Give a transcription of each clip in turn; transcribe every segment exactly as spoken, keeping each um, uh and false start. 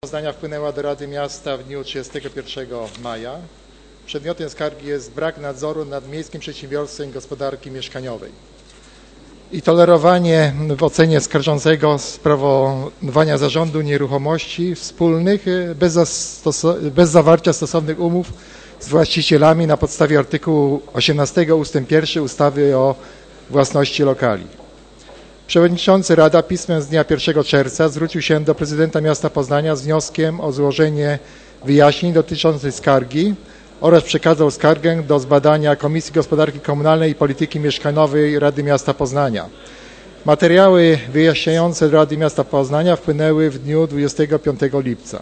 Poznania wpłynęła do Rady Miasta w dniu trzydziestego pierwszego maja. Przedmiotem skargi jest brak nadzoru nad Miejskim Przedsiębiorstwem Gospodarki Mieszkaniowej i tolerowanie w ocenie skarżącego sprawowania zarządu nieruchomości wspólnych bez, bez zawarcia stosownych umów z właścicielami na podstawie artykułu osiemnastego ustęp pierwszy ustawy o własności lokali. Przewodniczący Rada pismem z dnia pierwszego czerwca zwrócił się do prezydenta miasta Poznania z wnioskiem o złożenie wyjaśnień dotyczących skargi oraz przekazał skargę do zbadania Komisji Gospodarki Komunalnej i Polityki Mieszkaniowej Rady Miasta Poznania. Materiały wyjaśniające Rady Miasta Poznania wpłynęły w dniu dwudziestego piątego lipca.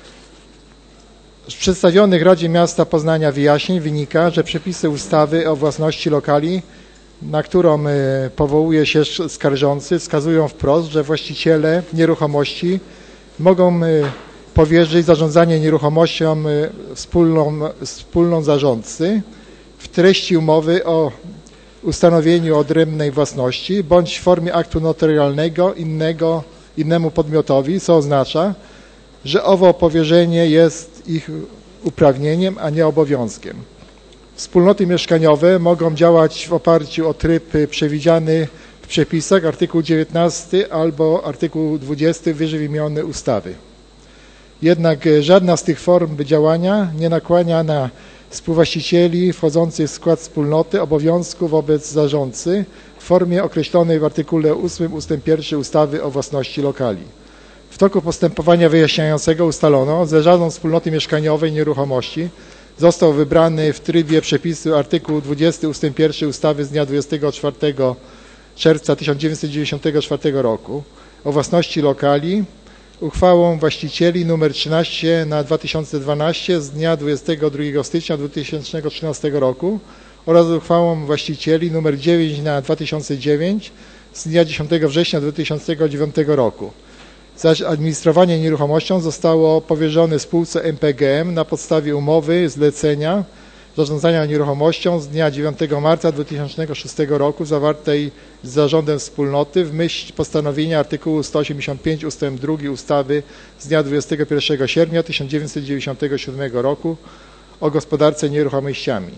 Z przedstawionych Radzie Miasta Poznania wyjaśnień wynika, że przepisy ustawy o własności lokali, na którą powołuje się skarżący, wskazują wprost, że właściciele nieruchomości mogą powierzyć zarządzanie nieruchomością wspólną, wspólną zarządcy w treści umowy o ustanowieniu odrębnej własności bądź w formie aktu notarialnego innego, innemu podmiotowi, co oznacza, że owo powierzenie jest ich uprawnieniem, a nie obowiązkiem. Wspólnoty mieszkaniowe mogą działać w oparciu o tryb przewidziany w przepisach artykuł dziewiętnasty albo artykuł dwudziesty wyżej wymienionej ustawy. Jednak żadna z tych form działania nie nakłania na współwłaścicieli wchodzących w skład wspólnoty obowiązku wobec zarządcy w formie określonej w artykule ósmym ustęp pierwszy ustawy o własności lokali. W toku postępowania wyjaśniającego ustalono, że zarząd wspólnoty mieszkaniowej nieruchomości został wybrany w trybie przepisu artykuł dwudziesty ustęp pierwszy ustawy z dnia dwudziestego czwartego czerwca tysiąc dziewięćset dziewięćdziesiątego czwartego roku o własności lokali uchwałą właścicieli nr trzynaście na dwa tysiące dwanaście z dnia dwudziestego drugiego stycznia dwa tysiące trzynastego roku oraz uchwałą właścicieli nr dziewięć na dwa tysiące dziewięć z dnia dziesiątego września dwa tysiące dziewiątego roku. Zaś administrowanie nieruchomością zostało powierzone spółce M P G M na podstawie umowy zlecenia zarządzania nieruchomością z dnia dziewiątego marca dwa tysiące szóstego roku zawartej z zarządem wspólnoty w myśl postanowienia artykułu sto osiemdziesiąt pięć ustęp drugi ustawy z dnia dwudziestego pierwszego sierpnia tysiąc dziewięćset dziewięćdziesiątego siódmego roku o gospodarce nieruchomościami.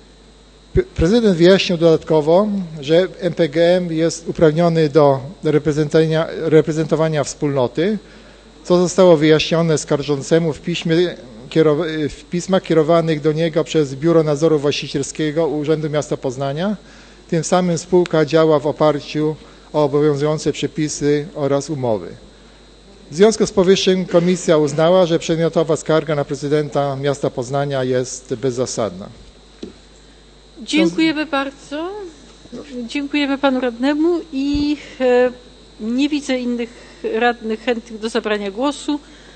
Prezydent wyjaśnił dodatkowo, że M P G M jest uprawniony do reprezentowania, reprezentowania wspólnoty, co zostało wyjaśnione skarżącemu w, piśmie, w pismach kierowanych do niego przez Biuro Nadzoru Właścicielskiego Urzędu Miasta Poznania. Tym samym spółka działa w oparciu o obowiązujące przepisy oraz umowy. W związku z powyższym komisja uznała, że przedmiotowa skarga na prezydenta miasta Poznania jest bezzasadna. Dziękujemy bardzo. Dziękujemy panu radnemu i nie widzę innych radnych chętnych do zabrania głosu.